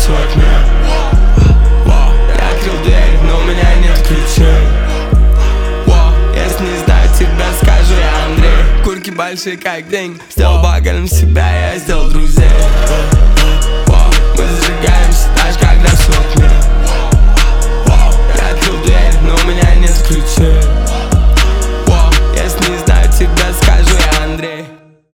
все от меня. Я открыл дверь, но у меня нет ключей. Если не знаю тебя, скажу я Андрей. Курки большие как деньги, сделал багалем себя, я сделал друзей.